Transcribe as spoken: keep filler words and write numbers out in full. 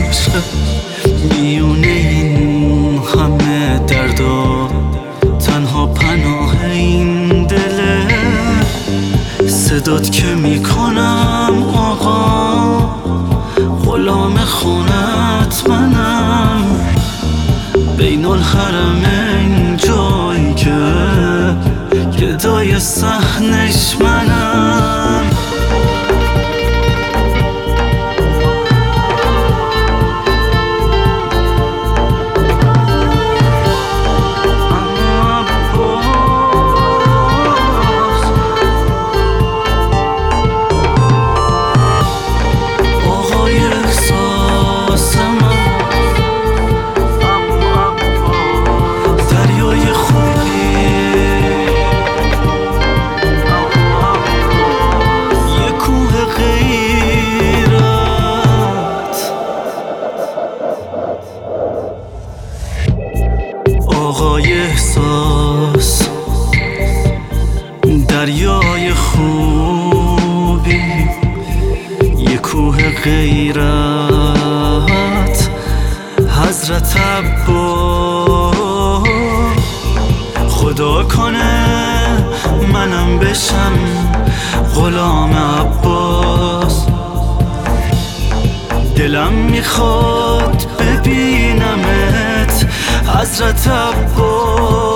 عشق میونه این همه درد و تنها پناه این دله. صدات که میکنم آقا غلام خونت منم، بین الحرمین جایی که گدای صحنش منم. آقای احساس دریای خوبی، یه کوه غیرت حضرت عباس. خدا کنه منم بشم غلام عباس، دلم میخواد ببینمت حضرت عباس.